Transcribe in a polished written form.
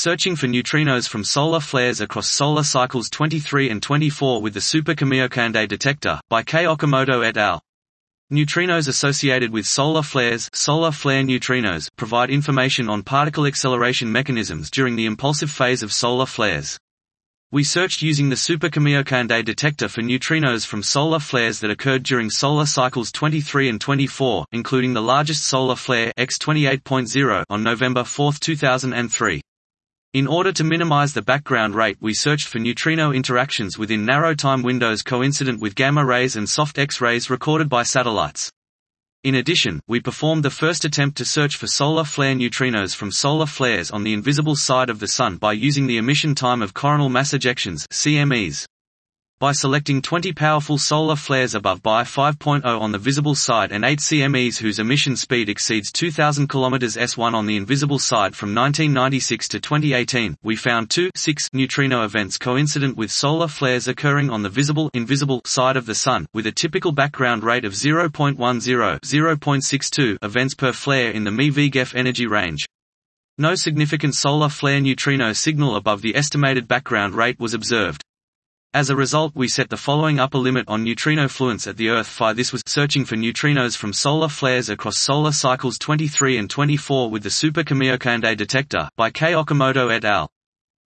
Searching for neutrinos from solar flares across solar cycles 23 and 24 with the Super Kamiokande detector, by Kei Okamoto et al. Neutrinos associated with solar flares, solar flare neutrinos, provide information on particle acceleration mechanisms during the impulsive phase of solar flares. We searched using the Super Kamiokande detector for neutrinos from solar flares that occurred during solar cycles 23 and 24, including the largest solar flare X28.0 on November 4, 2003. In order to minimize the background rate, we searched for neutrino interactions within narrow time windows coincident with gamma rays and soft X-rays recorded by satellites. In addition, we performed the first attempt to search for solar flare neutrinos from solar flares on the invisible side of the Sun by using the emission time of coronal mass ejections (CMEs). By selecting 20 powerful solar flares above Bi 5.0 on the visible side and 8 CMEs whose emission speed exceeds 2,000 km/s on the invisible side from 1996 to 2018, we found 6 neutrino events coincident with solar flares occurring on the invisible side of the Sun, with a typical background rate of 0.10–0.62 events per flare in the MeV-GeF energy range. No significant solar flare neutrino signal above the estimated background rate was observed. As a result, we set the following upper limit on neutrino fluence at the Earth phi. This was searching for neutrinos from solar flares across solar cycles 23 and 24 with the Super Kamiokande detector, by Kei Okamoto et al.